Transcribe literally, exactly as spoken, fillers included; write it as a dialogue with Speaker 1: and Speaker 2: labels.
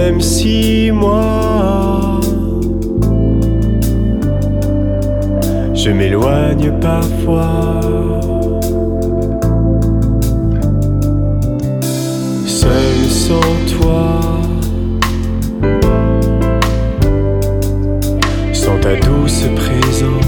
Speaker 1: même si moi je m'éloigne parfois. Seul sans toi, sans ta douce présence,